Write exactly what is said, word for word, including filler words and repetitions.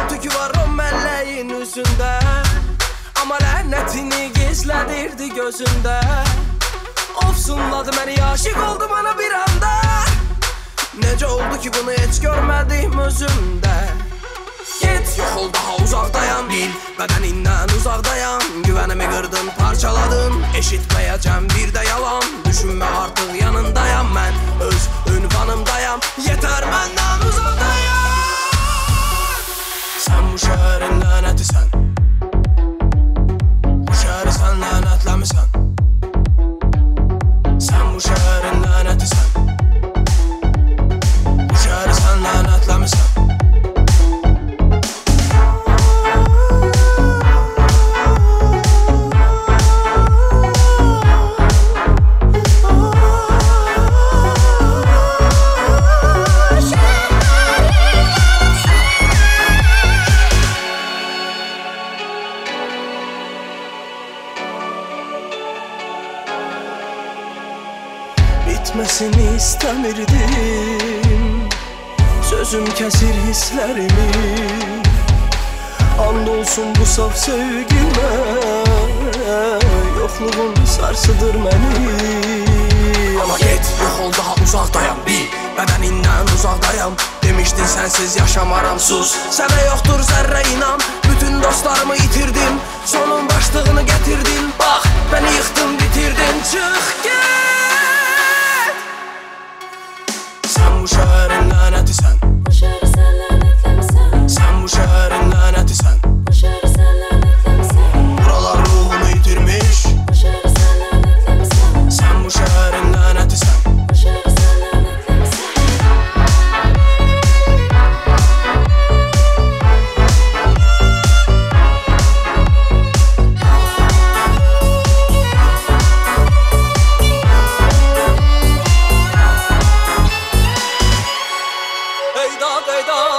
tükü var o məlləyin üzündə, amma lənətini gizlədirdi gözündə. Ofsunladı məni, aşiq oldu bana bir anda. Necə oldu ki bunu heç görmədim özümdə. Get, yox ol, daha uzaqdayam, bil bədənindən uzaqdayam. Güvənimi qırdın, parçaladın, eşitməyəcəm bir də yalan. Düşünmə artıq yanındayam, mən öz ünvanımdayam. Yetər məndən uzaqdayam. Sən bu şəhərin lənətisən, bu şəhəri sən lənətləmisən. Sən bu şəhərin lənətisən, bu şəhəri sən lənətləmisən. Bitmesini istemirdim, sözüm kesir hislerimi. Andolsun bu saf sevgime, yokluğun sarsıdır beni. Ama get, yok ol, daha uzaqdayam, bil bədənindən uzaqdayam. Demişdin sensiz yaşamaram, sus, sənə yoxdur zərrə inan. Bütün dostlarımı itirdim, sonun başlığını getirdin. Bax, beni yıxdın, bitirdin, çıx get. Sen bu şəhərin lənətisən, bu şəhəri sən lənətləmisən. Sen bu şəhərin lənətisən, bu şəhəri sən lənətləmisən. Buralar ruhunu itirmiş, bu şəhəri sən lənətləmisən. Sen bu şəhərin lənətisən, bu şəhəri sən lənətləmisən. Ey dağ, ey dağ,